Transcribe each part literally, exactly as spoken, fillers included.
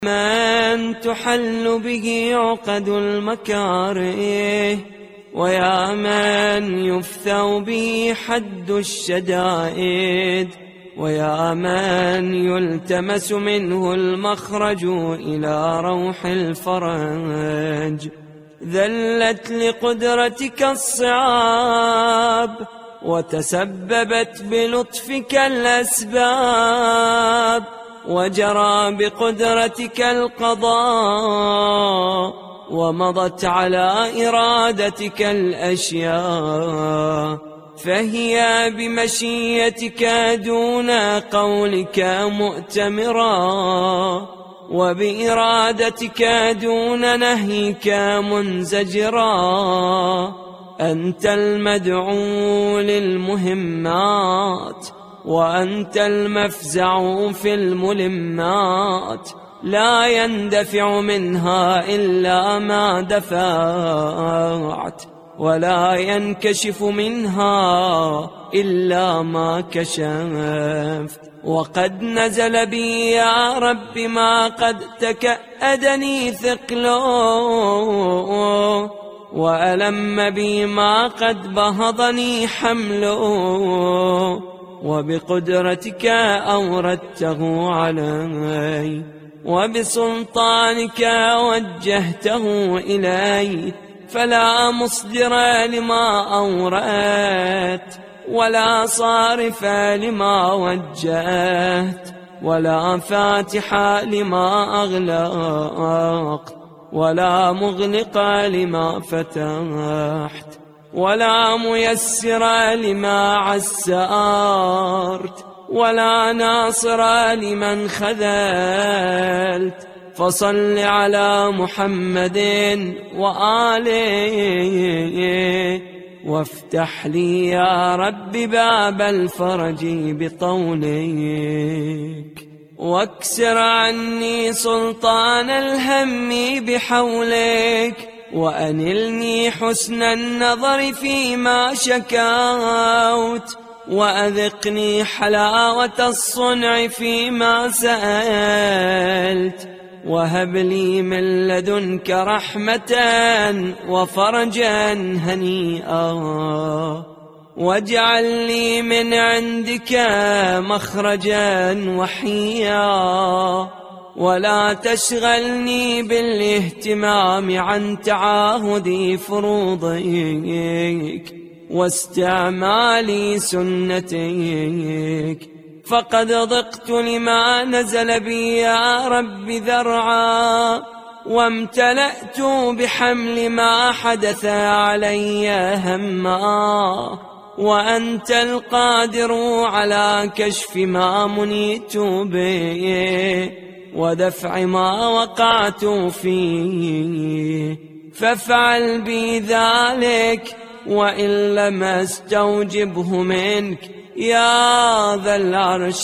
من تحل به عقد المكاره، ويا من يفثو به حد الشدائد، ويا من يلتمس منه المخرج إلى روح الفرج. ذلت لقدرتك الصعاب، وتسببت بلطفك الأسباب، وجرى بقدرتك القضاء، ومضت على إرادتك الأشياء، فهي بمشيتك دون قولك مؤتمرا، وبإرادتك دون نهيك منزجرا. أنت المدعو للمهمات، وأنت المفزع في الملمات، لا يندفع منها إلا ما دفعت، ولا ينكشف منها إلا ما كشفت. وقد نزل بي يا رب ما قد تكأدني ثقله، وألم بي ما قد بهضني حمله، وبقدرتك أوردته علي، وبسلطانك وجهته إلي، فلا مصدر لما أوردت، ولا صارف لما وجهت، ولا فاتح لما أغلقت، ولا مغلق لما فتحت، ولا ميسر لما عسرت، ولا ناصر لمن خذلت. فصل على محمد وآله، وافتح لي يا رب باب الفرج بطولك، واكسر عني سلطان الهم بحولك، وأنلني حسن النظر فيما شكوت، وأذقني حلاوة الصنع فيما سألت، وهب لي من لدنك رحمة وفرجا هنيئا، واجعل لي من عندك مخرجا وحيا، ولا تشغلني بالاهتمام عن تعاهد فروضك واستعمال سنتك، فقد ضقت لما نزل بي يا رب ذرعا، وامتلأت بحمل ما حدث علي هما، وأنت القادر على كشف ما منيت به، ودفع ما وقعت فيه، فافعل بي ذلك، وإن لم استوجبه منك يا ذا العرش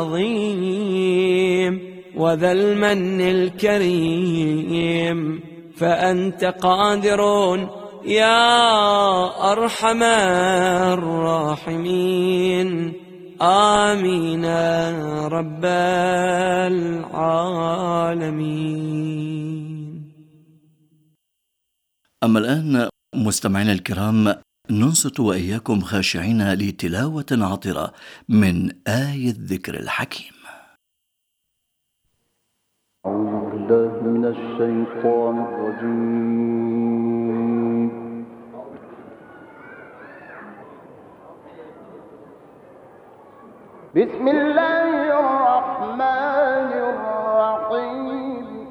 العظيم وذا المن الكريم، فأنت قادر يا أرحم الراحمين. آمين رب العالمين. أما الآن مستمعينا الكرام، ننصت وإياكم خاشعين لتلاوة عطرة من آية الذكر الحكيم. أعوذ بالله من الشيطان الرجيم. بسم الله الرحمن الرحيم.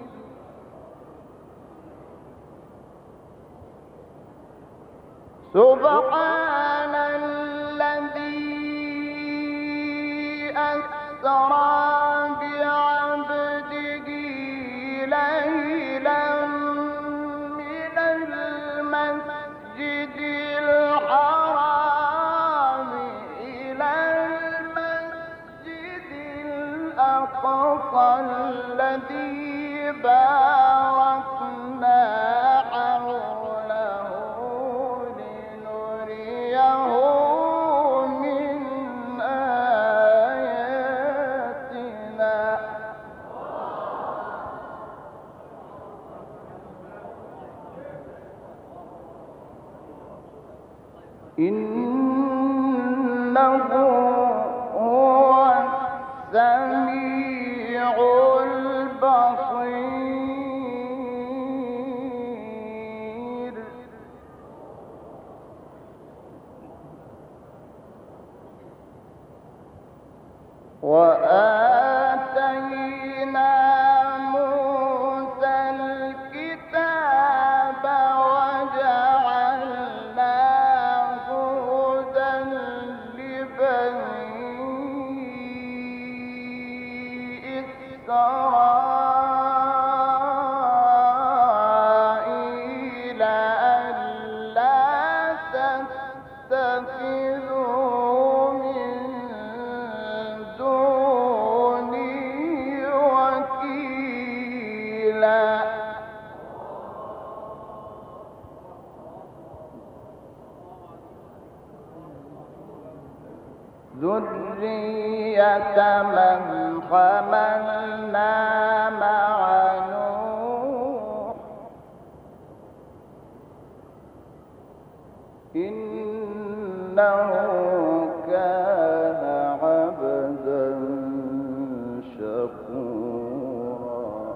سبحان الذي أسرى بعبده ليلا من المسجد الحرام إلى المسجد الأقصى الذي باركنا حوله لنريه من آياتنا إنه هو السميع البصير. وآتينا موسى الكتاب وجعلناه هدى لبني إسرائيل ألا تتخذوا من دوني وكيلا. ذرية من حملنا مع نوح إنه كان عبدا شكورا.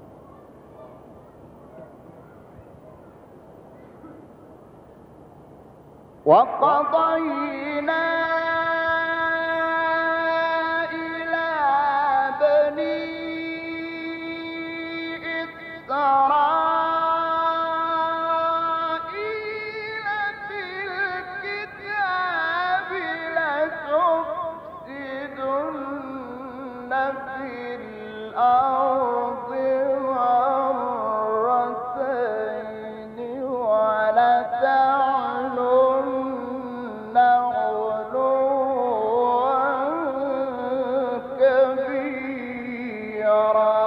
وقضينا إلى بني إسرائيل في الكتاب لتفسدن في الأرض مرتين ولتعلن علوا كبيرا.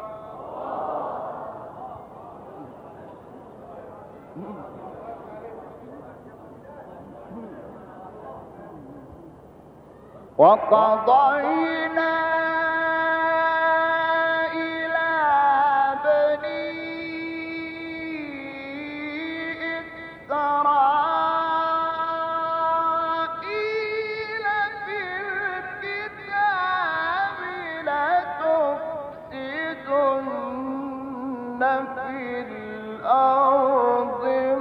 وقضينا إلى بني إسرائيل في الكتاب لتفسدن في الأرض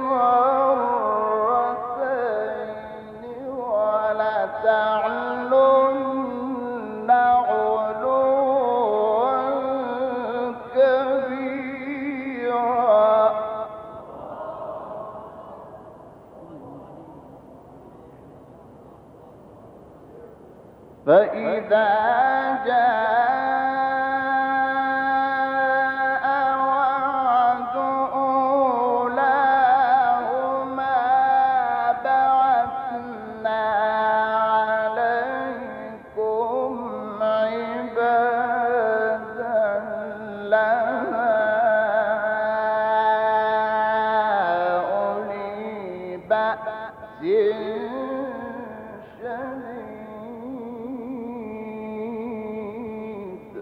مرتين ولتعلن علوا كبيرا. فإذا جاء وعد أولاهما بعثنا عليكم عبادا لنا أولي بأس شديد.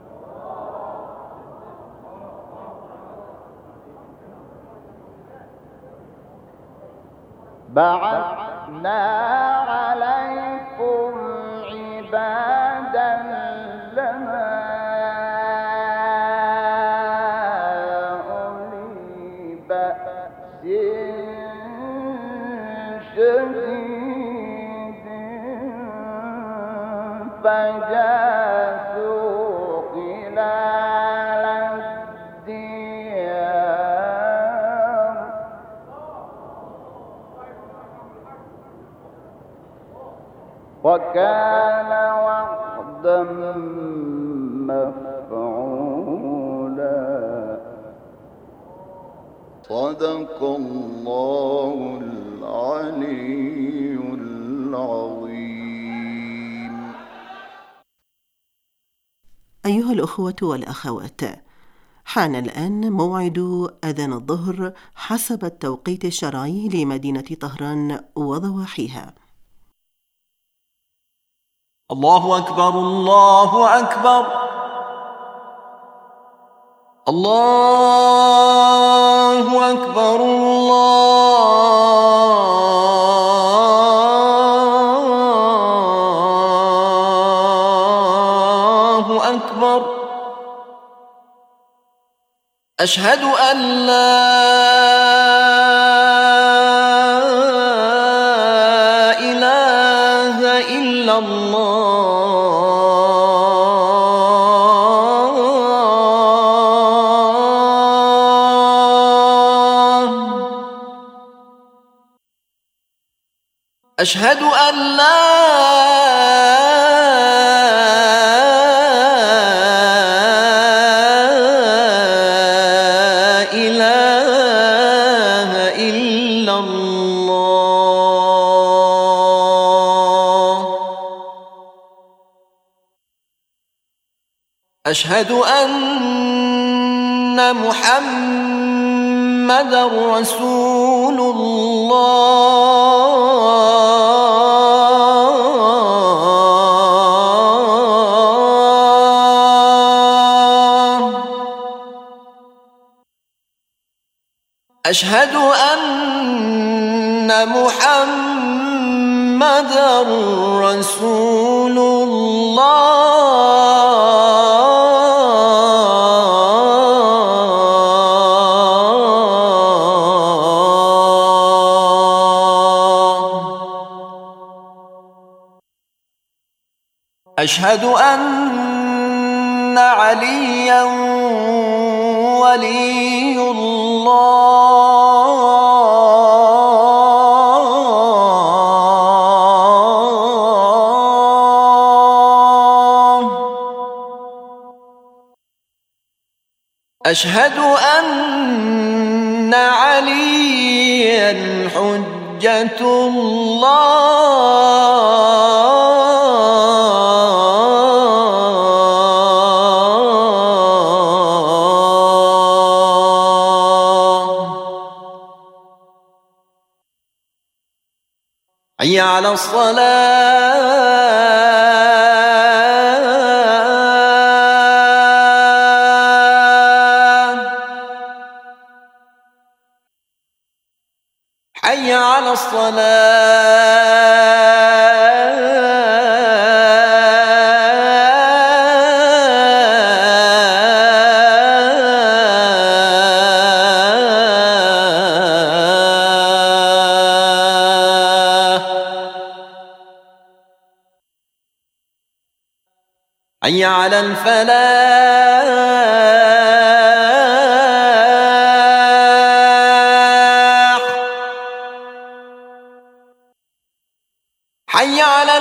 بعثنا عليكم عبادا لنا أولي بأس شديد فجاسوا خلال الديار وكان وعدا مفعولا. صدق الله العلي العظيم. أيها الأخوة والأخوات، حان الآن موعد أذان الظهر حسب التوقيت الشرعي لمدينة طهران وضواحيها. الله أكبر الله أكبر الله أكبر الله أشهد أن لا إله إلا الله. أشهد أن لا أشهد أن محمدًا رسول الله. أشهد أن محمدًا رسول الله. أشهد أن عليا ولي الله. أشهد أن عليا حجة الله. حي على الصلاة. حي على حي على الفلاح. حي على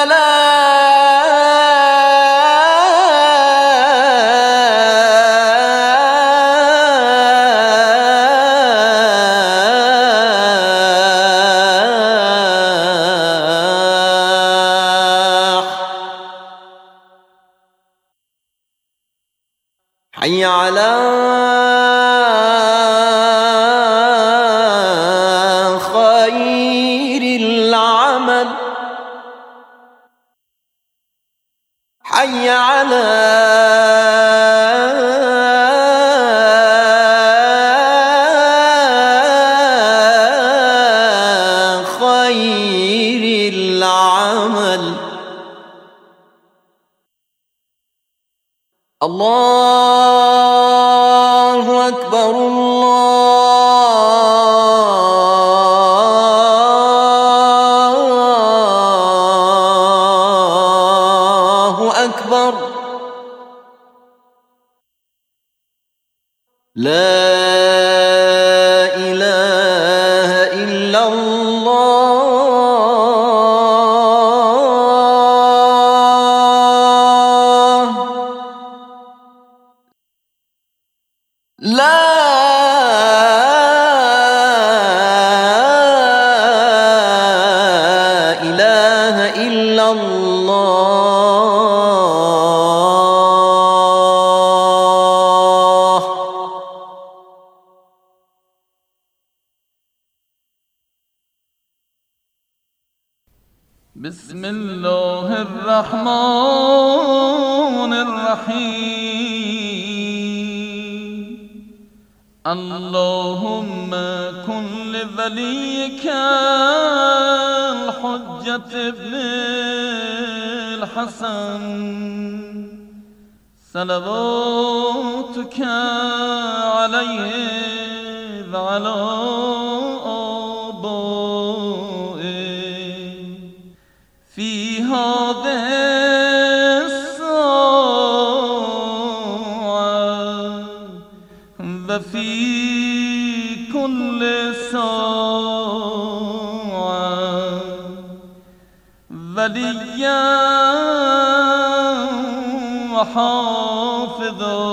الفلاح. حي على خير العمل. حي على خير العمل. الله أكبر الله أكبر. لا إله إلا الله. لا إله إلا الله. بسم الله الرحمن الرحيم. اللهم كن لوليك الحجة ابن الحسن صلواتك عليه وعلى آبائه في هذه الساعة وفي كل ساعة وليا وحافظا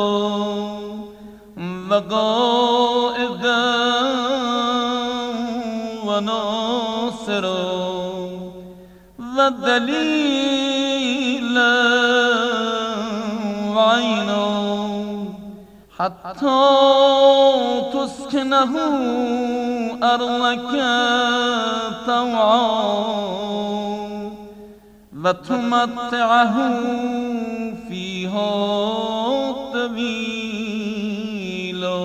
وقائدا وناصرا ودليلا وعينا حتى تسكنه أرضك طوعا وتمتعه فيها طويلا.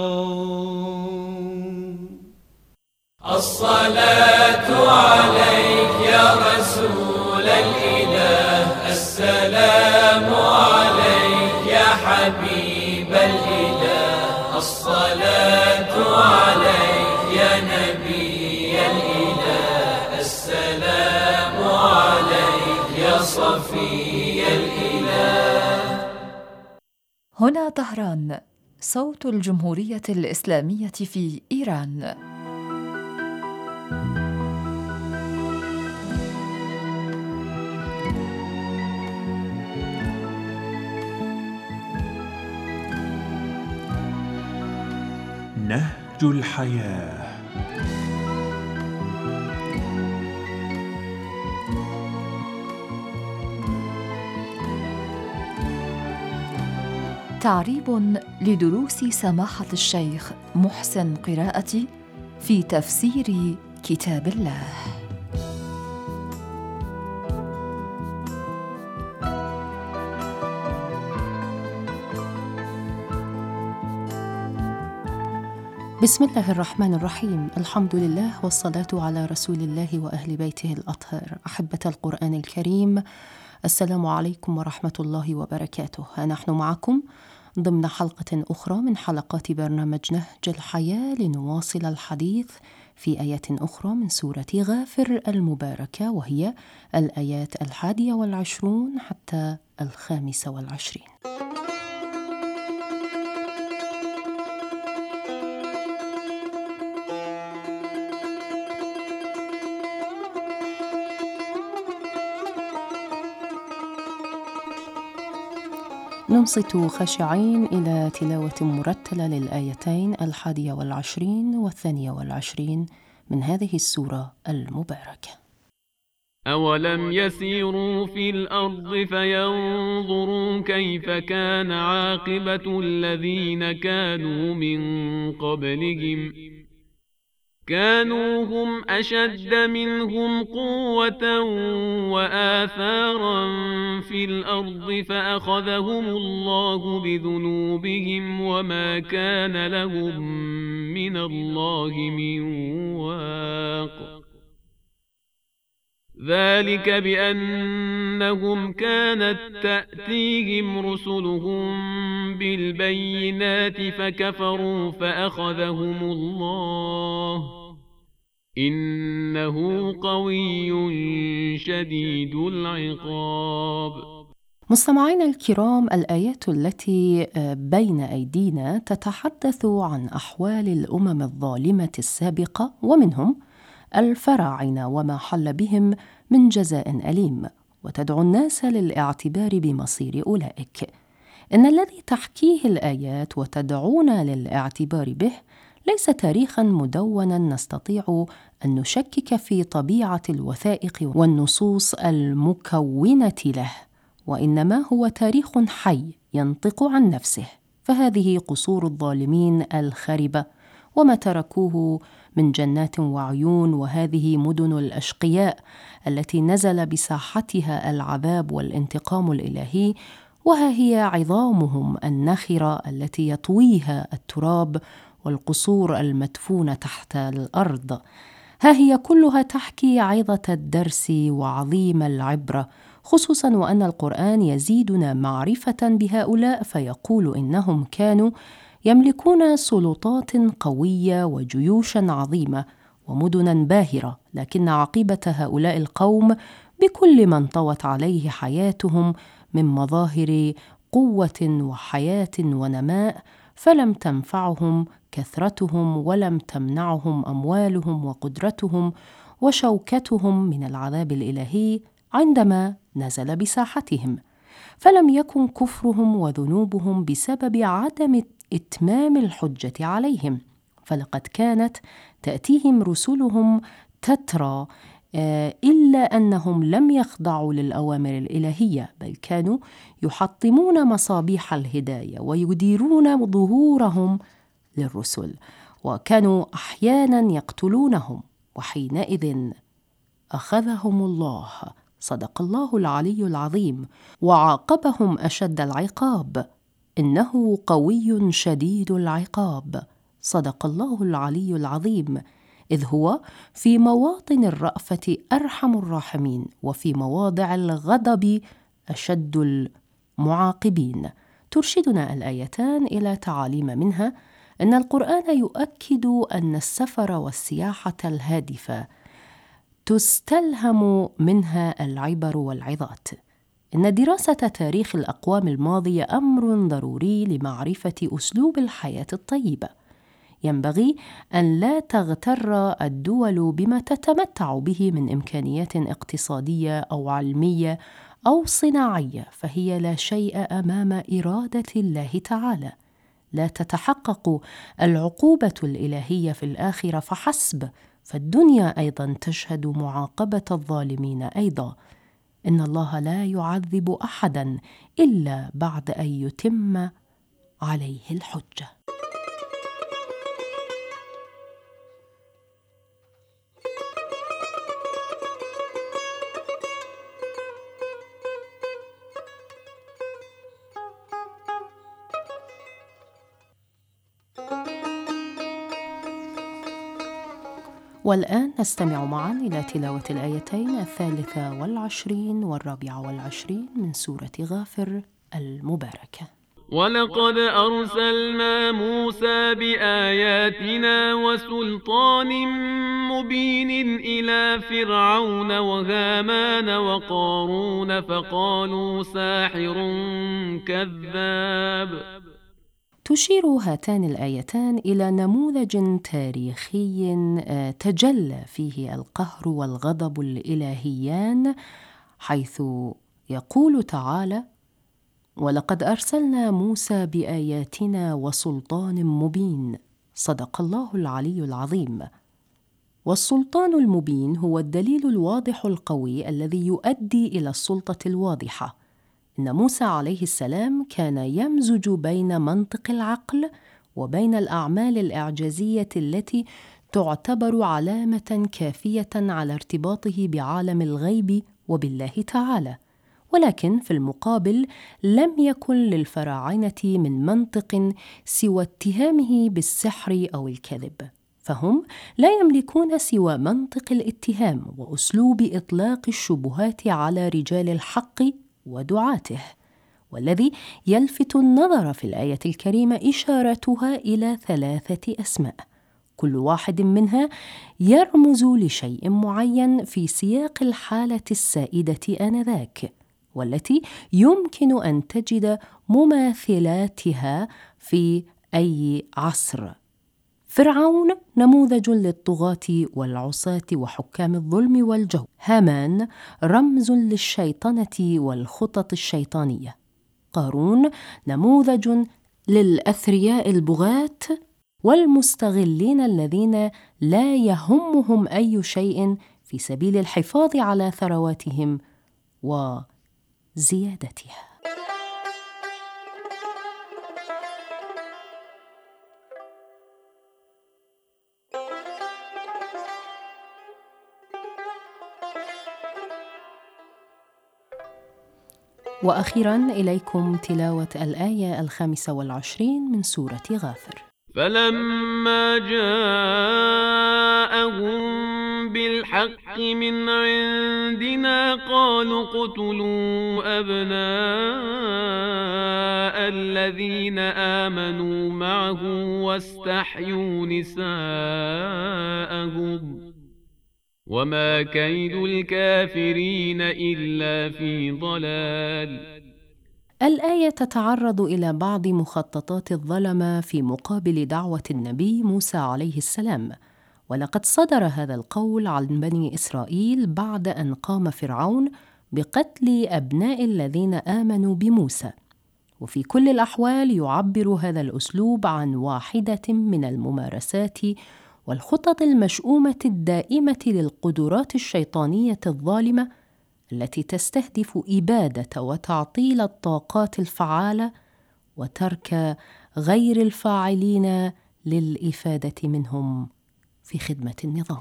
الصلاة عليك يا رسول الإله، السلام عليك يا حبيب الإله، الصلاة عليك يا نبي الإله، السلام عليك يا صفي الإله. هنا طهران، صوت الجمهورية الإسلامية في إيران. نهج الحياة. تعريب لدروس سماحة الشيخ محسن قراءتي في تفسير كتاب الله. بسم الله الرحمن الرحيم، الحمد لله والصلاة على رسول الله وأهل بيته الأطهار. أحبة القرآن الكريم، السلام عليكم ورحمة الله وبركاته. نحن معكم ضمن حلقة أخرى من حلقات برنامج نهج الحياة لنواصل الحديث في آيات أخرى من سورة غافر المباركة، وهي الآيات الحادية والعشرون حتى الخامسة والعشرين. ننصت خاشعين إلى تلاوة مرتلة للآيتين الحادية والعشرين والثانية والعشرين من هذه السورة المباركة. أولم يسيروا في الأرض فينظروا كيف كان عاقبة الذين كانوا من قبلهم كانوا هم أشد منهم قوة وآثارا في الأرض فأخذهم الله بذنوبهم وما كان لهم من الله من واق. ذلك بأنهم كانت تأتيهم رسلهم بالبينات فكفروا فأخذهم الله إنه قوي شديد العقاب. مستمعينا الكرام، الآيات التي بين أيدينا تتحدث عن أحوال الأمم الظالمة السابقة، ومنهم الفراعنة وما حل بهم من جزاء أليم، وتدعو الناس للاعتبار بمصير أولئك. إن الذي تحكيه الآيات وتدعونا للاعتبار به ليس تاريخاً مدوناً نستطيع أن نشكك في طبيعة الوثائق والنصوص المكونة له، وإنما هو تاريخ حي ينطق عن نفسه. فهذه قصور الظالمين الخربة وما تركوه من جنات وعيون، وهذه مدن الأشقياء التي نزل بساحتها العذاب والانتقام الإلهي، وها هي عظامهم النخرة التي يطويها التراب والقصور المدفونة تحت الأرض. ها هي كلها تحكي عظة الدرس وعظيم العبرة، خصوصا وأن القرآن يزيدنا معرفة بهؤلاء، فيقول إنهم كانوا يملكون سلطات قوية وجيوشا عظيمة ومدنا باهرة، لكن عاقبة هؤلاء القوم بكل ما انطوت عليه حياتهم من مظاهر قوة وحياة ونماء فلم تنفعهم كثرتهم، ولم تمنعهم أموالهم وقدرتهم وشوكتهم من العذاب الإلهي عندما نزل بساحتهم. فلم يكن كفرهم وذنوبهم بسبب عدم إتمام الحجة عليهم، فلقد كانت تأتيهم رسلهم تترى، إلا أنهم لم يخضعوا للأوامر الإلهية، بل كانوا يحطمون مصابيح الهداية ويديرون ظهورهم للرسل، وكانوا أحياناً يقتلونهم، وحينئذ أخذهم الله، صدق الله العلي العظيم، وعاقبهم أشد العقاب، إنه قوي شديد العقاب، صدق الله العلي العظيم، إذ هو في مواطن الرأفة أرحم الراحمين، وفي مواضع الغضب أشد المعاقبين. ترشدنا الآيتان إلى تعاليم منها أن القرآن يؤكد أن السفر والسياحة الهادفة تستلهم منها العبر والعظات. إن دراسة تاريخ الأقوام الماضية أمر ضروري لمعرفة أسلوب الحياة الطيبة. ينبغي أن لا تغتر الدول بما تتمتع به من إمكانيات اقتصادية أو علمية أو صناعية، فهي لا شيء أمام إرادة الله تعالى. لا تتحقق العقوبة الإلهية في الآخرة فحسب، فالدنيا أيضا تشهد معاقبة الظالمين أيضا. إن الله لا يعذب أحدا إلا بعد أن يتم عليه الحجة. والآن نستمع معا إلى تلاوة الآيتين الثالثة والعشرين والرابعة والعشرين من سورة غافر المباركة. ولقد أرسلنا موسى بآياتنا وسلطان مبين إلى فرعون وهامان وقارون فقالوا ساحر كذاب. تشير هاتان الآيتان إلى نموذج تاريخي تجلى فيه القهر والغضب الإلهيان، حيث يقول تعالى: ولقد أرسلنا موسى بآياتنا وسلطان مبين، صدق الله العلي العظيم. والسلطان المبين هو الدليل الواضح القوي الذي يؤدي إلى السلطة الواضحة. إن موسى عليه السلام كان يمزج بين منطق العقل وبين الأعمال الإعجازية التي تعتبر علامة كافية على ارتباطه بعالم الغيب وبالله تعالى، ولكن في المقابل لم يكن للفراعنة من منطق سوى اتهامه بالسحر أو الكذب، فهم لا يملكون سوى منطق الاتهام وأسلوب إطلاق الشبهات على رجال الحق ودعاته، والذي يلفت النظر في الآية الكريمة إشارتها إلى ثلاثة أسماء، كل واحد منها يرمز لشيء معين في سياق الحالة السائدة آنذاك، والتي يمكن أن تجد مماثلاتها في أي عصر. فرعون نموذج للطغاة والعصاة وحكام الظلم والجور. هامان رمز للشيطنة والخطط الشيطانية. قارون نموذج للأثرياء البغاة والمستغلين الذين لا يهمهم أي شيء في سبيل الحفاظ على ثرواتهم وزيادتها. وأخيراً إليكم تلاوة الآية الخامسة والعشرين من سورة غافر. فلما جاءهم بالحق بالحق من عندنا قالوا اقتلوا أبناء الذين آمنوا معه واستحيوا نساءهم وما كيد الكافرين إلا في ضلال. الآية تتعرض إلى بعض مخططات الظلمة في مقابل دعوة النبي موسى عليه السلام، ولقد صدر هذا القول عن بني إسرائيل بعد أن قام فرعون بقتل أبناء الذين آمنوا بموسى. وفي كل الأحوال يعبر هذا الأسلوب عن واحدة من الممارسات والخطط المشؤومة الدائمة للقدرات الشيطانية الظالمة التي تستهدف إبادة وتعطيل الطاقات الفعالة وترك غير الفاعلين للإفادة منهم في خدمة النظام.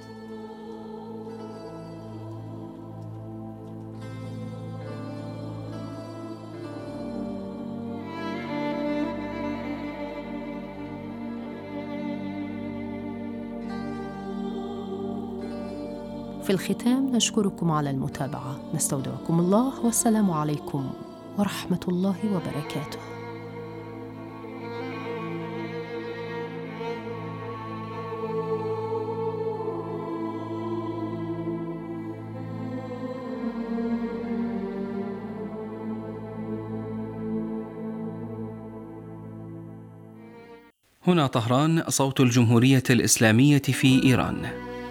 في الختام نشكركم على المتابعة، نستودعكم الله والسلام عليكم ورحمة الله وبركاته. هنا طهران، صوت الجمهورية الإسلامية في إيران.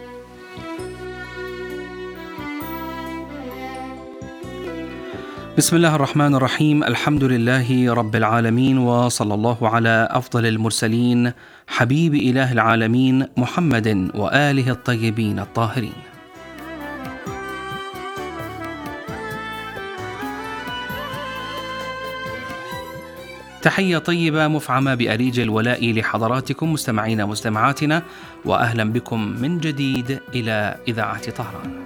بسم الله الرحمن الرحيم، الحمد لله رب العالمين، وصلى الله على أفضل المرسلين حبيب إله العالمين محمد وآله الطيبين الطاهرين. تحية طيبة مفعمة بأريج الولاء لحضراتكم مستمعين مستمعاتنا، وأهلا بكم من جديد إلى إذاعة طهران.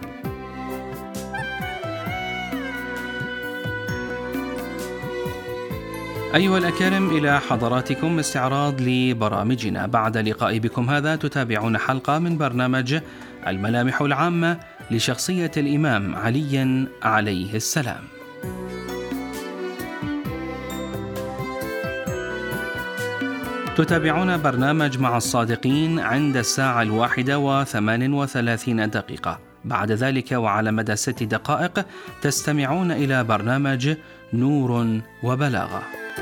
أيها الأكارم، إلى حضراتكم استعراض لبرامجنا. بعد لقاء بكم هذا تتابعون حلقة من برنامج الملامح العامة لشخصية الإمام علي عليه السلام. تتابعون برنامج مع الصادقين عند الساعة الواحدة وثمان وثلاثين دقيقة. بعد ذلك وعلى مدى ست دقائق تستمعون إلى برنامج نور وبلاغة.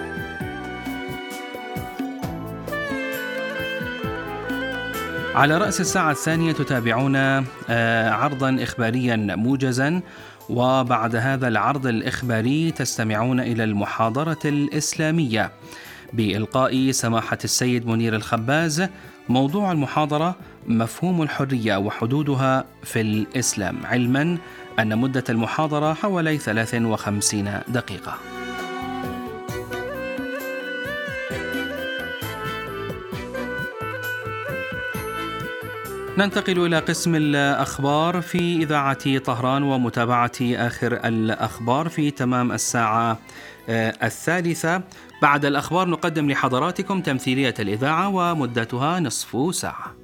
على رأس الساعة الثانية تتابعون عرضا إخباريا موجزا، وبعد هذا العرض الإخباري تستمعون إلى المحاضرة الإسلامية بإلقاء سماحة السيد منير الخباز. موضوع المحاضرة: مفهوم الحرية وحدودها في الإسلام، علما أن مدة المحاضرة حوالي ثلاث وخمسين دقيقة. ننتقل إلى قسم الأخبار في إذاعة طهران ومتابعة آخر الأخبار في تمام الساعة الثالثة. بعد الأخبار نقدم لحضراتكم تمثيلية الإذاعة ومدتها نصف ساعة.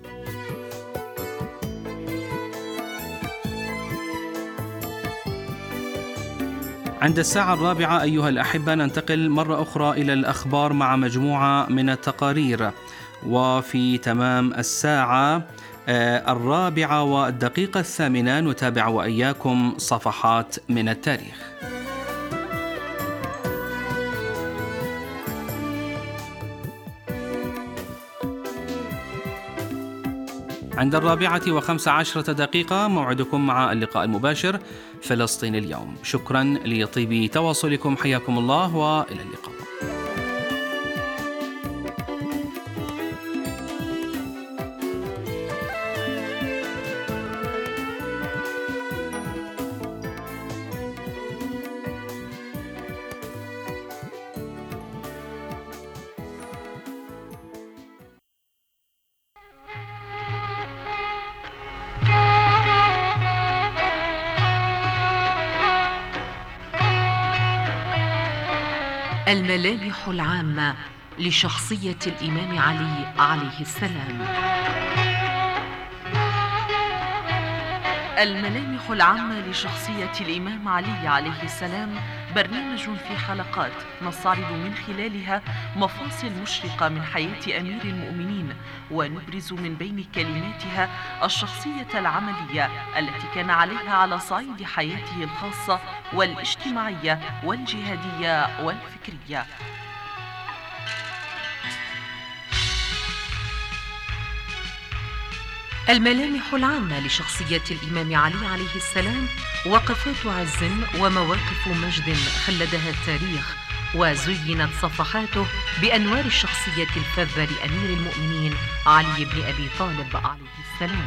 عند الساعة الرابعة أيها الأحبة ننتقل مرة أخرى إلى الأخبار مع مجموعة من التقارير. وفي تمام الساعة الرابعة والدقيقة الثامنة نتابع وإياكم صفحات من التاريخ. عند الرابعة وخمس عشرة دقيقة موعدكم مع اللقاء المباشر فلسطين اليوم. شكرا لطيب تواصلكم، حياكم الله وإلى اللقاء. الملامح العامة لشخصية الإمام علي عليه السلام. الملامح العامة لشخصية الإمام علي عليه السلام برنامج في حلقات نستعرض من خلالها مفاصل مشرقة من حياة أمير المؤمنين، ونبرز من بين كلماتها الشخصية العملية التي كان عليها على صعيد حياته الخاصة والاجتماعية والجهادية والفكرية. الملامح العامة لشخصية الإمام علي عليه السلام: وقفات عز ومواقف مجد خلدها التاريخ، وزينت صفحاته بأنوار الشخصية الفذة لأمير المؤمنين علي بن أبي طالب عليه السلام.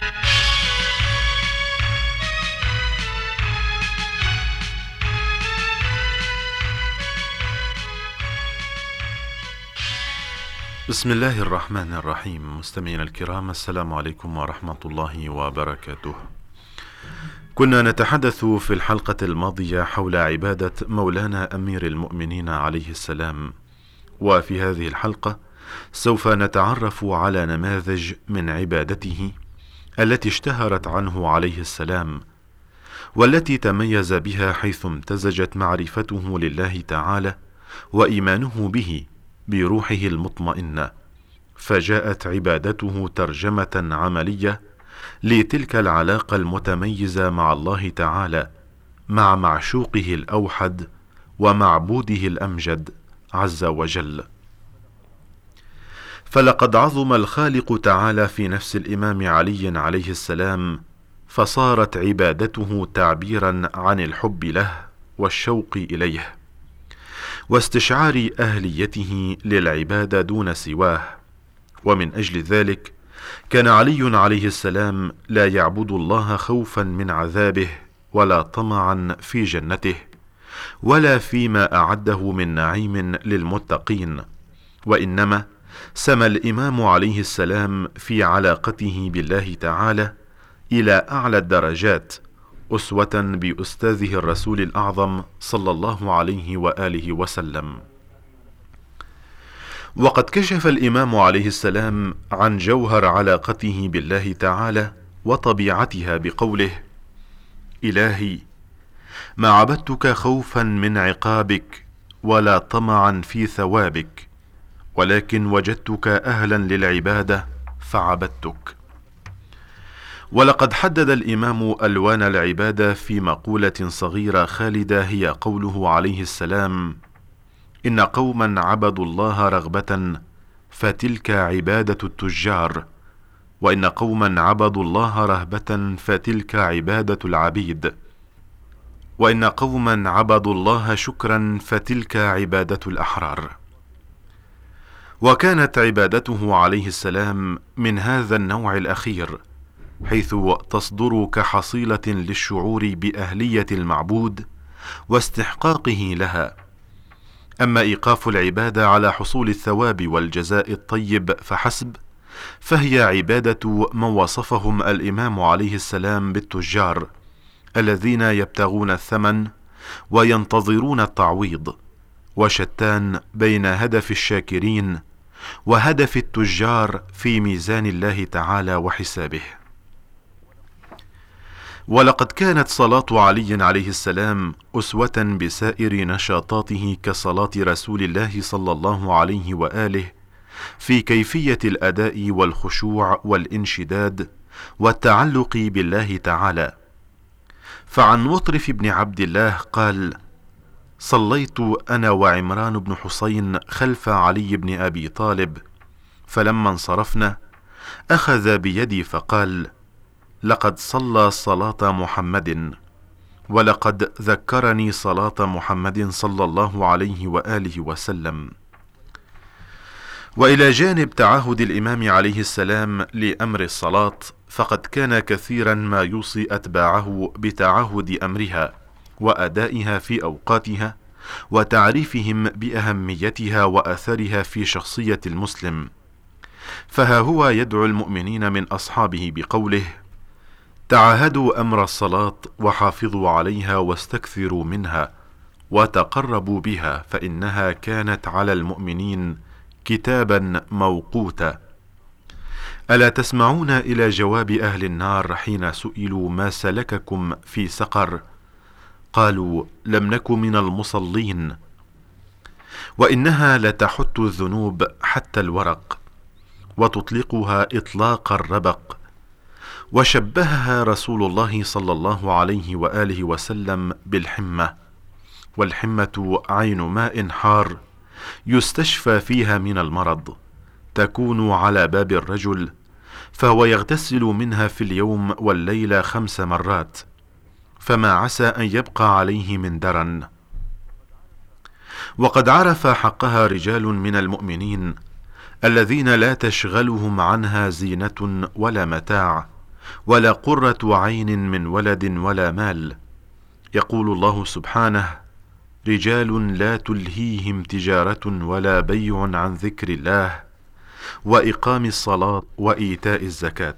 بسم الله الرحمن الرحيم. مستمعينا الكرام، السلام عليكم ورحمة الله وبركاته. كنا نتحدث في الحلقة الماضية حول عبادة مولانا أمير المؤمنين عليه السلام، وفي هذه الحلقة سوف نتعرف على نماذج من عبادته التي اشتهرت عنه عليه السلام، والتي تميز بها حيث امتزجت معرفته لله تعالى وإيمانه به بروحه المطمئنة، فجاءت عبادته ترجمة عملية لتلك العلاقة المتميزة مع الله تعالى، مع معشوقه الأوحد ومعبوده الأمجد عز وجل. فلقد عظم الخالق تعالى في نفس الإمام علي عليه السلام، فصارت عبادته تعبيرا عن الحب له والشوق إليه، واستشعار أهليته للعبادة دون سواه. ومن أجل ذلك كان علي عليه السلام لا يعبد الله خوفا من عذابه، ولا طمعا في جنته، ولا فيما أعده من نعيم للمتقين، وإنما سمى الإمام عليه السلام في علاقته بالله تعالى إلى أعلى الدرجات، أسوة بأستاذه الرسول الأعظم صلى الله عليه وآله وسلم. وقد كشف الإمام عليه السلام عن جوهر علاقته بالله تعالى وطبيعتها بقوله: إلهي، ما عبدتك خوفا من عقابك ولا طمعا في ثوابك، ولكن وجدتك أهلا للعبادة فعبدتك. ولقد حدد الإمام ألوان العبادة في مقولة صغيرة خالدة، هي قوله عليه السلام: إن قوما عبدوا الله رغبة فتلك عبادة التجار، وإن قوما عبدوا الله رهبة فتلك عبادة العبيد، وإن قوما عبدوا الله شكرا فتلك عبادة الأحرار. وكانت عبادته عليه السلام من هذا النوع الأخير، حيث تصدر كحصيلة للشعور بأهلية المعبود واستحقاقه لها. أما إيقاف العبادة على حصول الثواب والجزاء الطيب فحسب، فهي عبادة من وصفهم الإمام عليه السلام بالتجار، الذين يبتغون الثمن وينتظرون التعويض، وشتان بين هدف الشاكرين وهدف التجار في ميزان الله تعالى وحسابه. ولقد كانت صلاة علي عليه السلام أسوة بسائر نشاطاته كصلاة رسول الله صلى الله عليه وآله في كيفية الأداء والخشوع والانشداد والتعلق بالله تعالى. فعن مطرف بن عبد الله قال: صليت أنا وعمران بن حسين خلف علي بن أبي طالب، فلما انصرفنا أخذ بيدي فقال: لقد صلى صلاة محمد، ولقد ذكرني صلاة محمد صلى الله عليه وآله وسلم. وإلى جانب تعهد الإمام عليه السلام لأمر الصلاة، فقد كان كثيرا ما يوصي أتباعه بتعهد أمرها وأدائها في أوقاتها، وتعريفهم بأهميتها وأثرها في شخصية المسلم. فها هو يدعو المؤمنين من أصحابه بقوله: تعاهدوا أمر الصلاة وحافظوا عليها واستكثروا منها وتقربوا بها، فإنها كانت على المؤمنين كتابا موقوتا. ألا تسمعون إلى جواب أهل النار حين سئلوا ما سلككم في سقر؟ قالوا لم نك من المصلين. وإنها لتحت الذنوب حتى الورق، وتطلقها إطلاق الربق. وشبهها رسول الله صلى الله عليه وآله وسلم بالحمة، والحمة عين ماء حار يستشفى فيها من المرض، تكون على باب الرجل، فهو يغتسل منها في اليوم والليلة خمس مرات، فما عسى أن يبقى عليه من درن. وقد عرف حقها رجال من المؤمنين الذين لا تشغلهم عنها زينة ولا متاع ولا قرة عين من ولد ولا مال. يقول الله سبحانه: رجال لا تلهيهم تجارة ولا بيع عن ذكر الله وإقام الصلاة وإيتاء الزكاة.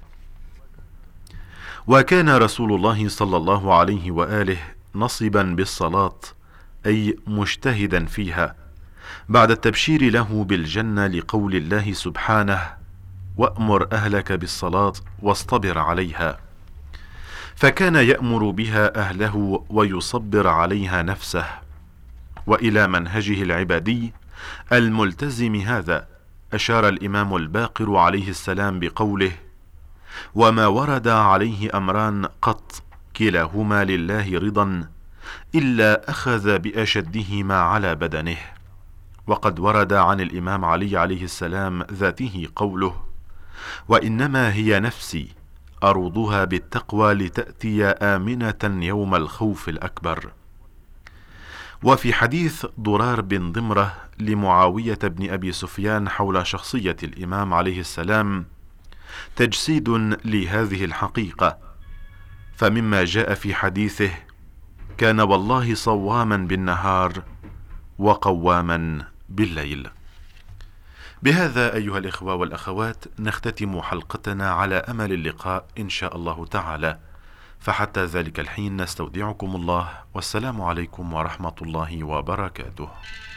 وكان رسول الله صلى الله عليه وآله نصبا بالصلاة، أي مجتهدا فيها، بعد التبشير له بالجنة لقول الله سبحانه: وأمر أهلك بالصلاة واصطبر عليها. فكان يأمر بها أهله ويصبر عليها نفسه. وإلى منهجه العبادي الملتزم هذا أشار الإمام الباقر عليه السلام بقوله: وما ورد عليه أمران قط كلاهما لله رضا إلا أخذ بأشدهما على بدنه. وقد ورد عن الإمام علي عليه السلام ذاته قوله: وإنما هي نفسي أروضها بالتقوى لتأتي آمنة يوم الخوف الأكبر. وفي حديث ضرار بن ضمرة لمعاوية بن أبي سفيان حول شخصية الإمام عليه السلام تجسيد لهذه الحقيقة، فمما جاء في حديثه: كان والله صواما بالنهار وقواما بالليل. بهذا أيها الإخوة والأخوات نختتم حلقتنا على أمل اللقاء إن شاء الله تعالى، فحتى ذلك الحين نستودعكم الله، والسلام عليكم ورحمة الله وبركاته.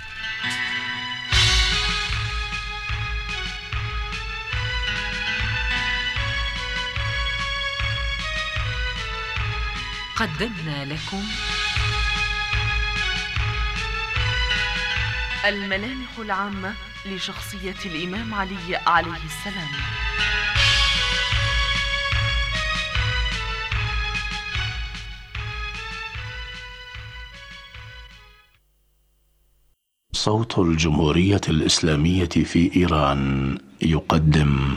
قدمنا لكم الملامح العامة لشخصية الإمام علي عليه السلام. صوت الجمهورية الإسلامية في إيران يقدم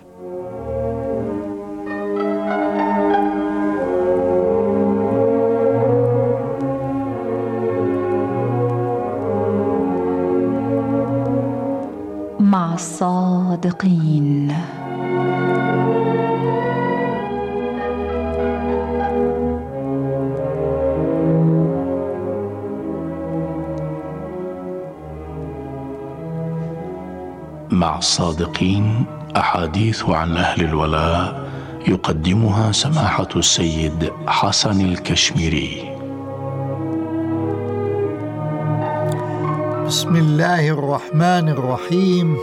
مع الصادقين. مع الصادقين أحاديث عن أهل الولاء يقدمها سماحة السيد حسن الكشميري. بسم الله الرحمن الرحيم.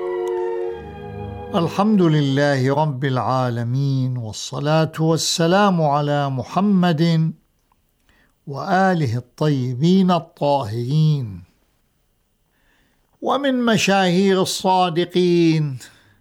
الحمد لله رب العالمين، والصلاة والسلام على محمد وآله الطيبين الطاهرين. ومن مشاهير الصادقين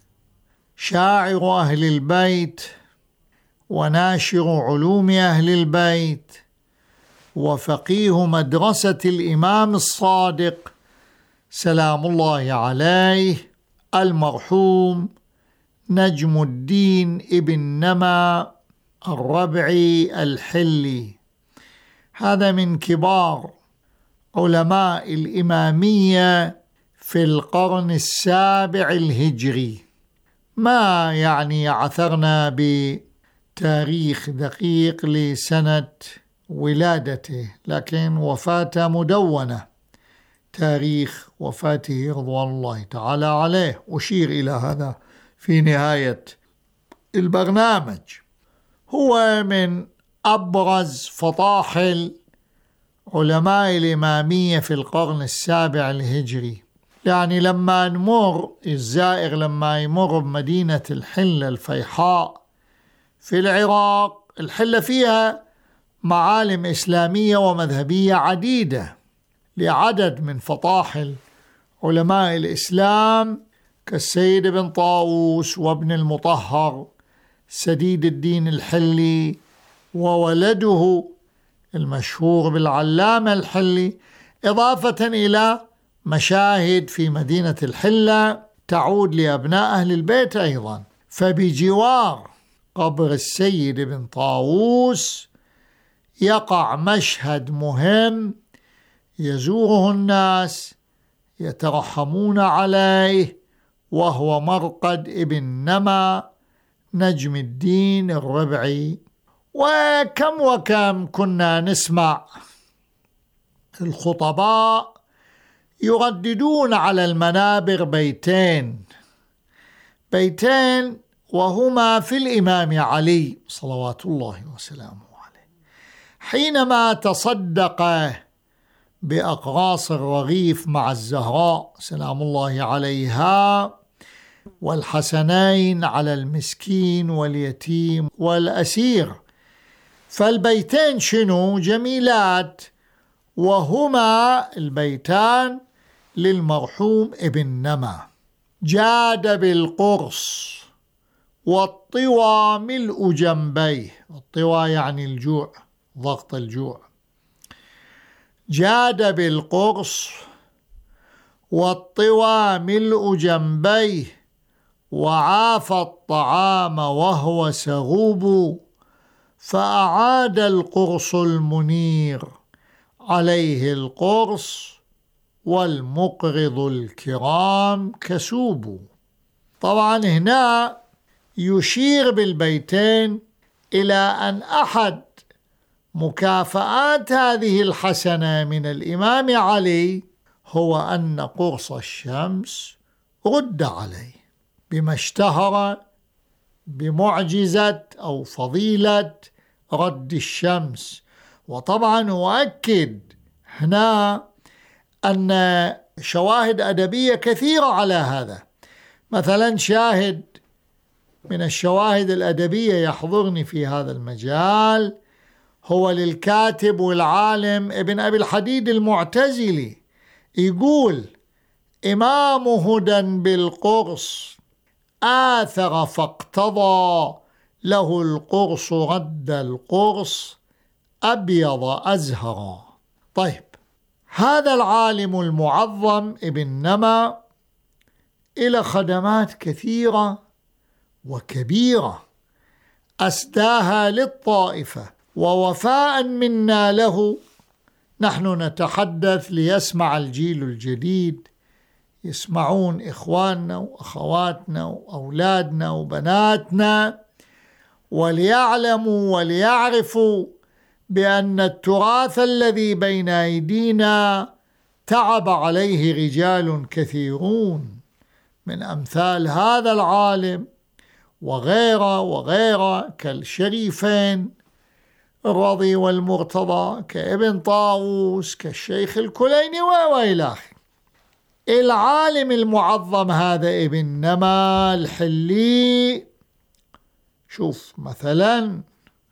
شاعر أهل البيت وناشر علوم أهل البيت وفقيه مدرسة الإمام الصادق سلام الله عليه المرحوم نجم الدين ابن نما الربعي الحلي. هذا من كبار علماء الإمامية في القرن السابع الهجري. ما يعني عثرنا بتاريخ دقيق لسنة ولادته، لكن وفاته مدونة، تاريخ وفاته رضوان الله تعالى عليه، أشير إلى هذا في نهاية البرنامج. هو من أبرز فطاحل علماء الإمامية في القرن السابع الهجري، يعني لما نمر الزائر لما يمر بمدينة الحلة الفيحاء في العراق، الحلة فيها معالم إسلامية ومذهبية عديدة لعدد من فطاحل علماء الإسلام كالسيد بن طاووس وابن المطهر سديد الدين الحلي وولده المشهور بالعلامة الحلي، إضافة إلى مشاهد في مدينة الحلة تعود لأبناء أهل البيت أيضا. فبجوار قبر السيد بن طاووس يقع مشهد مهم يزوره الناس يترحمون عليه، وهو مرقد ابن نما نجم الدين الربعي. وكم وكم كنا نسمع الخطباء يرددون على المنابر بيتين بيتين وهما في الإمام علي صلوات الله وسلامه عليه، حينما تصدق بأقراص الرغيف مع الزهراء سلام الله عليها والحسنين على المسكين واليتيم والأسير. فالبيتين شنو؟ جميلات، وهما البيتان للمرحوم ابن نما. جاد بالقرص والطوى ملء جنبيه، الطوى يعني الجوع، ضغط الجوع. جاد بالقرص والطوى ملء جنبيه وعاف الطعام وهو سغوب، فأعاد القرص المنير عليه القرص والمقرض الكرام كسوب. طبعا هنا يشير بالبيتين إلى أن أحد مكافآت هذه الحسنة من الإمام علي هو أن قرص الشمس رد عليه بما اشتهر بمعجزة أو فضيلة رد الشمس. وطبعا أؤكد هنا أن شواهد أدبية كثيرة على هذا. مثلا شاهد من الشواهد الأدبية يحضرني في هذا المجال هو للكاتب والعالم ابن أبي الحديد المعتزلي، يقول: إمام هدى بالقرص آثر فاقتضى له القرص رد القرص أبيض أزهرا. طيب، هذا العالم المعظم ابن نما إلى خدمات كثيرة وكبيرة أسداها للطائفة، ووفاء منا له نحن نتحدث ليسمع الجيل الجديد، يسمعون إخواننا وأخواتنا وأولادنا وبناتنا، وليعلموا وليعرفوا بأن التراث الذي بين أيدينا تعب عليه رجال كثيرون من أمثال هذا العالم وغيره وغيره كالشريفين الرضي والمرتضى، كابن طاووس، كالشيخ الكليني وإلى آخره. العالم المعظم هذا ابن نما الحلي، شوف مثلا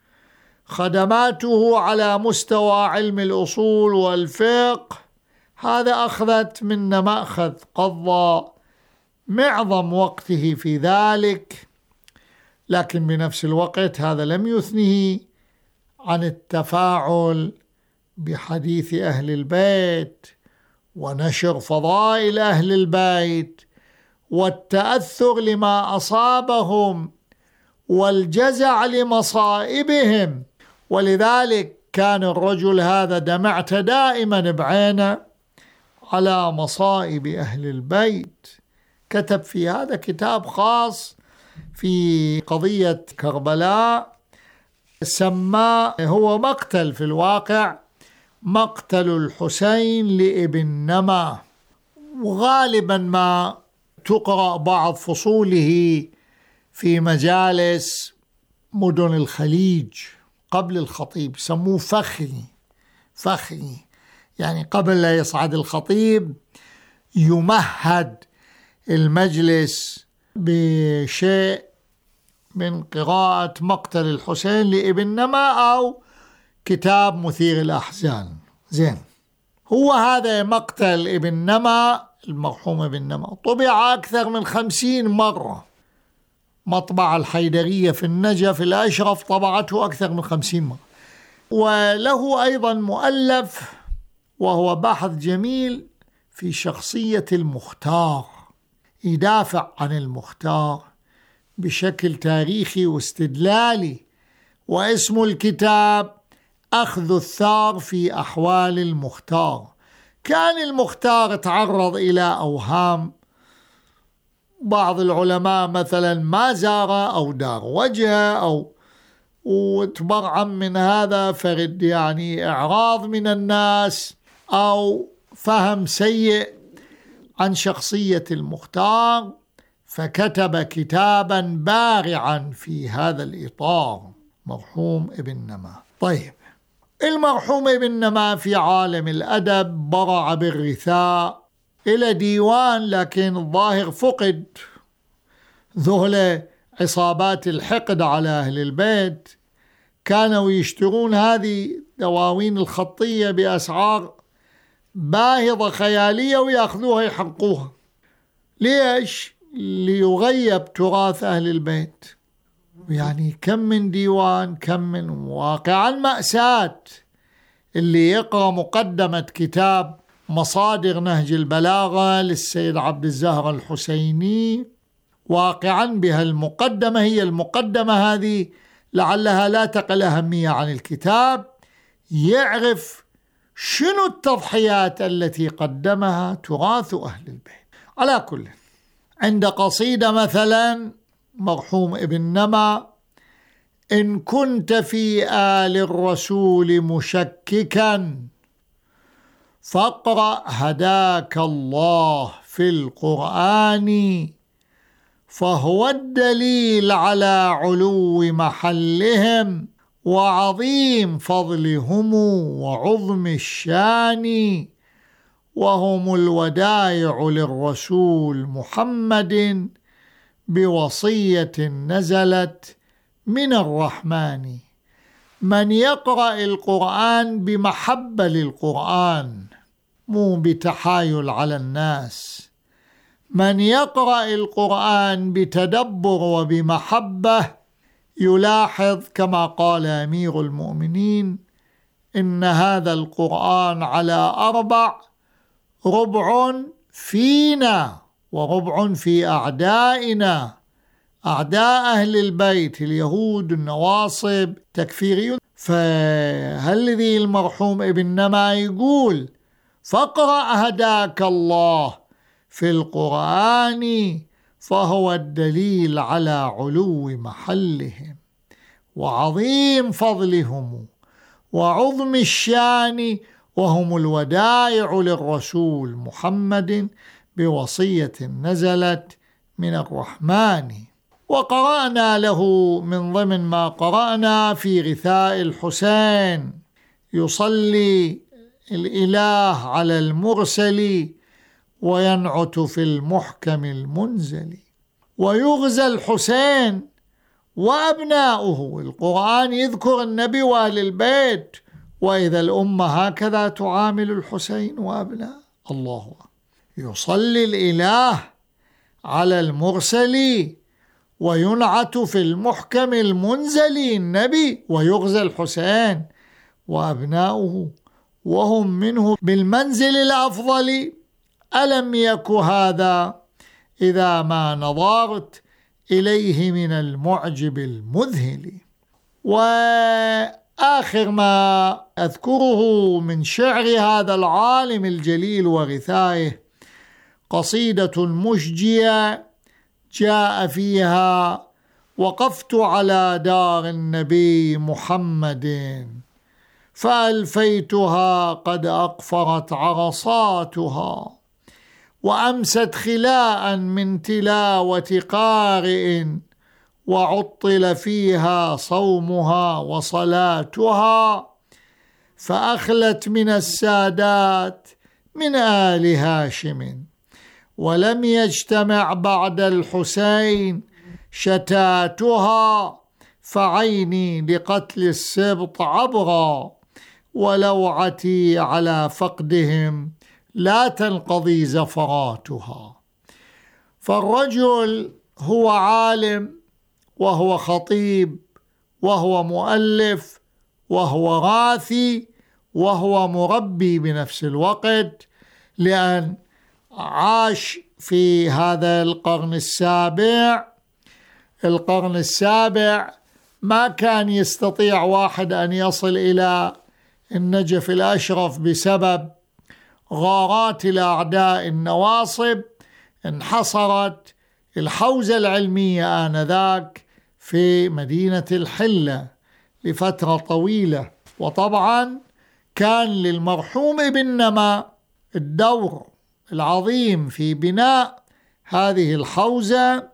خدماته على مستوى علم الأصول والفقه، هذا أخذت من مأخذ قضى معظم وقته في ذلك، لكن بنفس الوقت هذا لم يثنه عن التفاعل بحديث أهل البيت ونشر فضائل أهل البيت والتأثر لما أصابهم والجزع لمصائبهم. ولذلك كان الرجل هذا دمعت دائما بعينه على مصائب أهل البيت. كتب في هذا كتاب خاص في قضية كربلاء سماه، هو مقتل في الواقع، مقتل الحسين لابن نما. وغالبا ما تقرأ بعض فصوله في مجالس مدن الخليج قبل الخطيب، سموه فخري فخري يعني قبل لا يصعد الخطيب يمهد المجلس بشيء من قراءة مقتل الحسين لابن نما أو كتاب مثير الأحزان. زين، هو هذا مقتل ابن نما المرحوم ابن نما طبع أكثر من خمسين مرة. مطبعة الحيدرية في النجف الأشرف طبعته أكثر من خمسين مرة. وله أيضا مؤلف وهو بحث جميل في شخصية المختار، يدافع عن المختار بشكل تاريخي واستدلالي، واسم الكتاب أخذ الثار في أحوال المختار. كان المختار تعرض إلى أوهام، بعض العلماء مثلا ما زار أو دار وجهه أو وتبرعم من هذا فرد يعني إعراض من الناس أو فهم سيء عن شخصية المختار، فكتب كتابا بارعا في هذا الإطار مرحوم ابن نما. طيب، المرحوم ابن نما في عالم الأدب برع بالرثاء إلى ديوان، لكن الظاهر فقد. ذهل عصابات الحقد على أهل البيت كانوا يشترون هذه دواوين الخطية بأسعار باهظة خيالية ويأخذوها يحرقوها. ليش؟ ليغيب تراث أهل البيت. يعني كم من ديوان، كم من واقعا مأساة. اللي يقرأ مقدمة كتاب مصادر نهج البلاغة للسيد عبد الزهر الحسيني، واقعا بها المقدمة، هي المقدمة هذه لعلها لا تقل أهمية عن الكتاب، يعرف شنو التضحيات التي قدمها تراث أهل البيت. على كل، عند قصيدة مثلا مرحوم ابن نما: إن كنت في آل الرسول مشككا فاقرأ هداك الله في القرآن، فهو الدليل على علو محلهم وعظيم فضلهم وعظم الشان، وهم الودائع للرسول محمد بوصية نزلت من الرحمن. من يقرأ القرآن بمحبة للقرآن، مو بتحايل على الناس، من يقرأ القرآن بتدبر وبمحبة يلاحظ كما قال أمير المؤمنين: إن هذا القرآن على أربع، ربع فينا وربع في أعدائنا، أعداء أهل البيت اليهود النواصب تكفيريون. فهالذي المرحوم ابن نما يقول: فاقرأ هداك الله في القرآن، فهو الدليل على علو محلهم وعظيم فضلهم وعظم الشان، وهم الودائع للرسول محمد بوصية نزلت من الرحمن. وقرأنا له من ضمن ما قرأنا في رثاء الحسين: يصلي الإله على المرسل وينعت في المحكم المنزل، ويغزى الحسين وأبناؤه. القرآن يذكر النبي وأهل البيت، وإذا الأمة هكذا تعامل الحسين وأبناء. الله يصلي الإله على المرسل وينعت في المحكم المنزل النبي، ويغزى الحسين وأبناؤه وهم منه بالمنزل الأفضل. ألم يك هذا إذا ما نظرت إليه من المعجب المذهل. وآخر ما أذكره من شعر هذا العالم الجليل ورثائه قصيدة مشجية جاء فيها: وقفت على دار النبي محمد فألفيتها قد أقفرت عرصاتها، وأمست خلاء من تلاوة قارئ، وعطل فيها صومها وصلاتها، فأخلت من السادات من آل هاشم ولم يجتمع بعد الحسين شتاتها، فعيني لقتل السبط عبرا، ولوعتي على فقدهم لا تنقضي زفراتها. فالرجل هو عالم، وهو خطيب، وهو مؤلف، وهو راثي، وهو مربي بنفس الوقت، لأن عاش في هذا القرن السابع. القرن السابع ما كان يستطيع واحد أن يصل إلى النجف الأشرف بسبب غارات الأعداء النواصب. انحصرت الحوزة العلمية آنذاك في مدينة الحلة لفترة طويلة، وطبعا كان للمرحوم ابن نما الدور العظيم في بناء هذه الحوزة،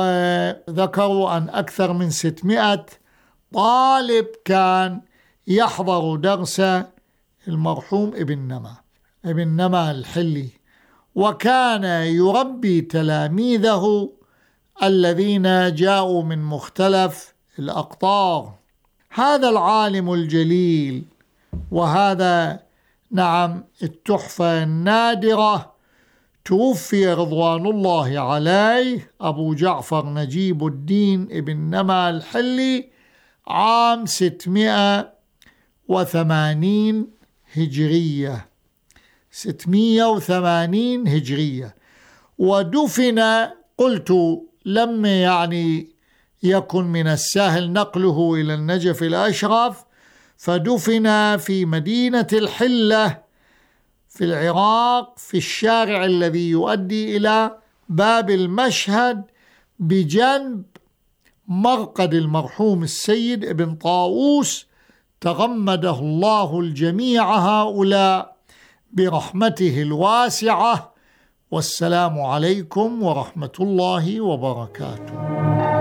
وذكروا أن أكثر من ستمائة طالب كان يحضر درس المرحوم ابن نما ابن نما الحلي، وكان يربي تلاميذه الذين جاءوا من مختلف الأقطار. هذا العالم الجليل وهذا نعم التحفة النادرة توفي رضوان الله عليه أبو جعفر نجيب الدين ابن نما الحلي عام ستمائة وثمانين هجرية ستمائة وثمانين هجرية، ودفن قلت لم يعني يكن من السهل نقله إلى النجف الأشرف، فدفن في مدينة الحلة في العراق في الشارع الذي يؤدي إلى باب المشهد بجنب مرقد المرحوم السيد ابن طاووس، تغمده الله الجميع هؤلاء برحمته الواسعة. والسلام عليكم ورحمة الله وبركاته.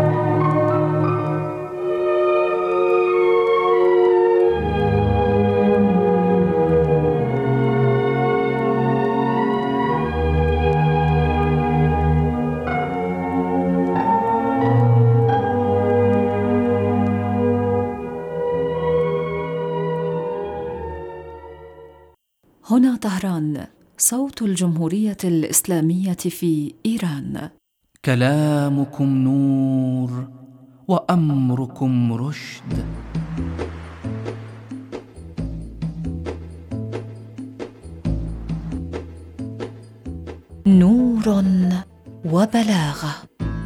هنا طهران، صوت الجمهورية الإسلامية في إيران. كلامكم نور وأمركم رشد. نور وبلاغة.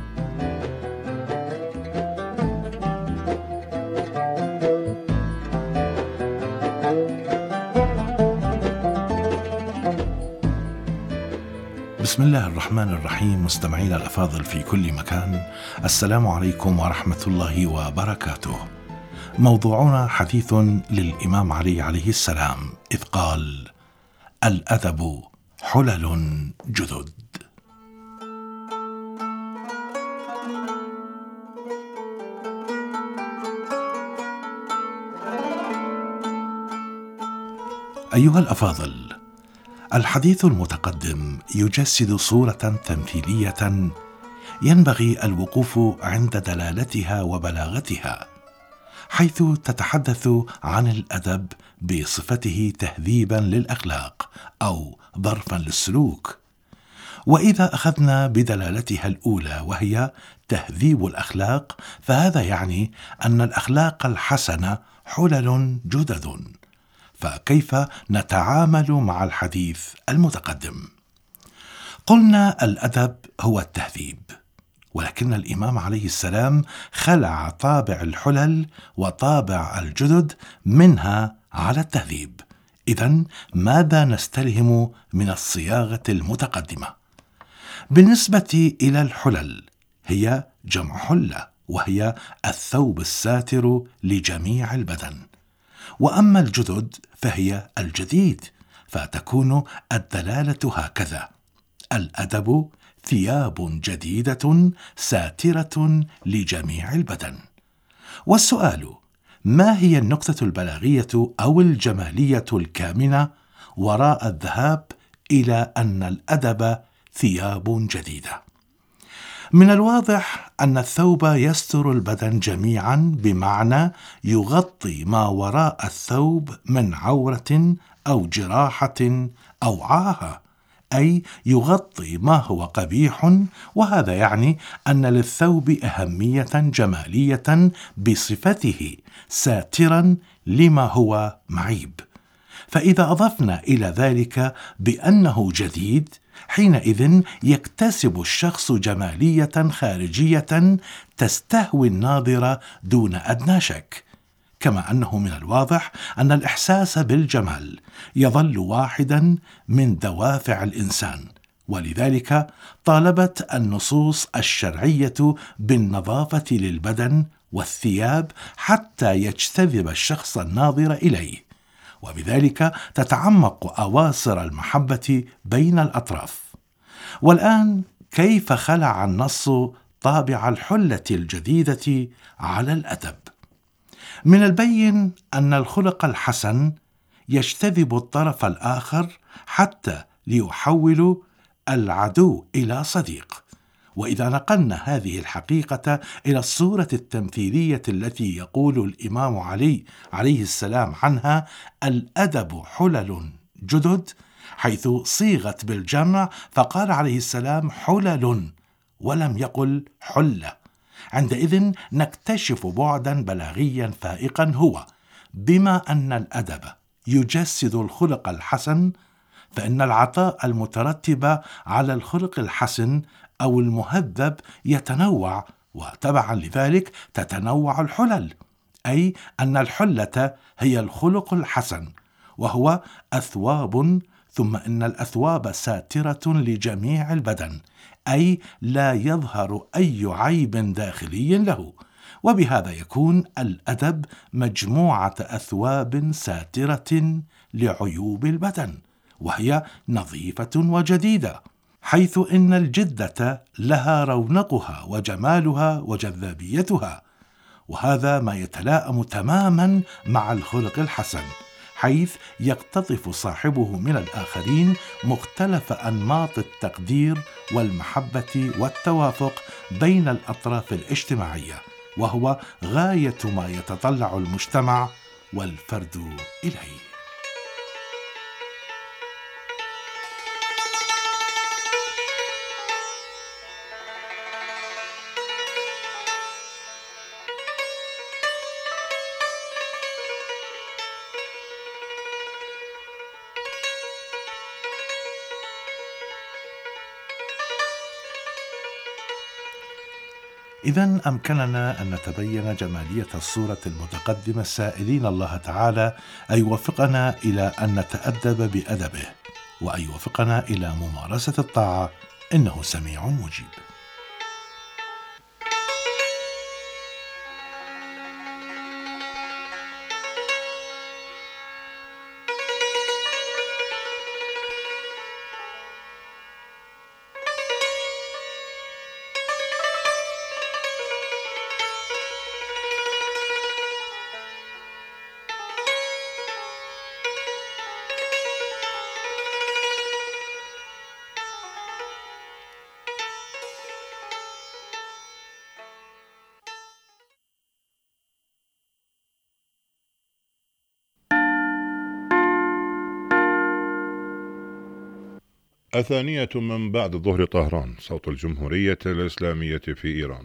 بسم الله الرحمن الرحيم. مستمعينا الأفاضل في كل مكان، السلام عليكم ورحمة الله وبركاته. موضوعنا حديث للإمام علي عليه السلام إذ قال: الأدب حلل جدد. أيها الأفاضل، الحديث المتقدم يجسد صورة تمثيلية ينبغي الوقوف عند دلالتها وبلاغتها، حيث تتحدث عن الأدب بصفته تهذيبا للأخلاق أو ظرفا للسلوك. وإذا أخذنا بدلالتها الأولى وهي تهذيب الأخلاق، فهذا يعني أن الأخلاق الحسنة حلل جدد. فكيف نتعامل مع الحديث المتقدم؟ قلنا الأدب هو التهذيب، ولكن الإمام عليه السلام خلع طابع الحلل وطابع الجدد منها على التهذيب. إذن ماذا نستلهم من الصياغة المتقدمة؟ بالنسبة إلى الحلل، هي جمع حلة، وهي الثوب الساتر لجميع البدن. وأما الجدد فهي الجديد، فتكون الدلالة هكذا: الأدب ثياب جديدة ساترة لجميع البدن. والسؤال: ما هي النقطة البلاغية أو الجمالية الكامنة وراء الذهاب إلى أن الأدب ثياب جديدة. من الواضح أن الثوب يستر البدن جميعا، بمعنى يغطي ما وراء الثوب من عورة أو جراحة أو عاهة، أي يغطي ما هو قبيح، وهذا يعني أن للثوب أهمية جمالية بصفته ساترا لما هو معيب. فإذا أضفنا إلى ذلك بأنه جديد، حينئذ يكتسب الشخص جمالية خارجية تستهوي الناظر دون أدنى شك. كما أنه من الواضح أن الإحساس بالجمال يظل واحدا من دوافع الإنسان، ولذلك طالبت النصوص الشرعية بالنظافة للبدن والثياب حتى يجتذب الشخص الناظر إليه، وبذلك تتعمق أواصر المحبة بين الأطراف. والآن كيف خلع النص طابع الحلة الجديدة على الأدب؟ من البين أن الخلق الحسن يجتذب الطرف الآخر حتى ليحول العدو إلى صديق. وإذا نقلنا هذه الحقيقة إلى الصورة التمثيلية التي يقول الإمام علي عليه السلام عنها: الأدب حلل جدد، حيث صيغت بالجمع، فقال عليه السلام حلل ولم يقل حلة. عندئذ نكتشف بعدا بلاغيا فائقا، هو بما أن الأدب يجسد الخلق الحسن، فإن العطاء المترتب على الخلق الحسن أو المهذب يتنوع، وتبعا لذلك تتنوع الحلل، أي أن الحلة هي الخلق الحسن، وهو أثواب، ثم إن الأثواب ساترة لجميع البدن، أي لا يظهر أي عيب داخلي له، وبهذا يكون الأدب مجموعة أثواب ساترة لعيوب البدن، وهي نظيفة وجديدة، حيث إن الجدة لها رونقها وجمالها وجذابيتها، وهذا ما يتلائم تماما مع الخلق الحسن، حيث يقتطف صاحبه من الآخرين مختلف أنماط التقدير والمحبة والتوافق بين الأطراف الاجتماعية، وهو غاية ما يتطلع المجتمع والفرد إليه. إذن أمكننا أن نتبين جمالية الصورة المتقدمة سائلين الله تعالى أن يوفقنا إلى أن نتأدب بأدبه، وأن يوفقنا إلى ممارسة الطاعة، إنه سميع مجيب. الثانية من بعد ظهر طهران، صوت الجمهورية الإسلامية في إيران.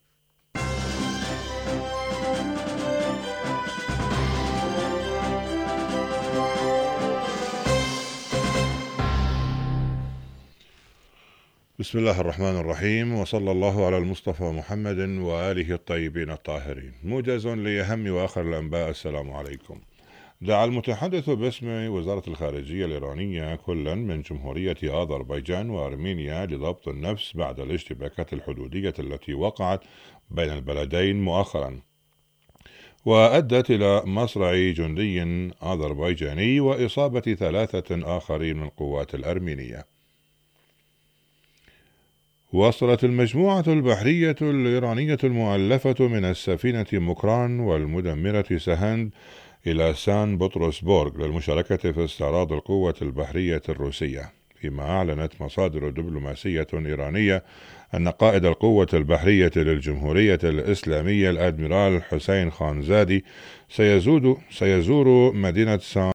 بسم الله الرحمن الرحيم، وصلى الله على المصطفى محمد وآله الطيبين الطاهرين. موجز لأهم وآخر الأنباء. السلام عليكم. دعا المتحدث باسم وزارة الخارجية الإيرانية كلا من جمهورية أذربيجان وأرمينيا لضبط النفس بعد الاشتباكات الحدودية التي وقعت بين البلدين مؤخرا، وأدت إلى مصرع جندي أذربيجاني وإصابة ثلاثة آخرين من القوات الأرمينية. وصلت المجموعة البحرية الإيرانية المؤلفة من السفينة مكران والمدمرة سهند إلى سان بطرسبورغ للمشاركة في استعراض القوة البحرية الروسية، فيما أعلنت مصادر دبلوماسية إيرانية أن قائد القوة البحرية للجمهورية الإسلامية الأدميرال حسين خانزادي سيزود سيزور مدينة سان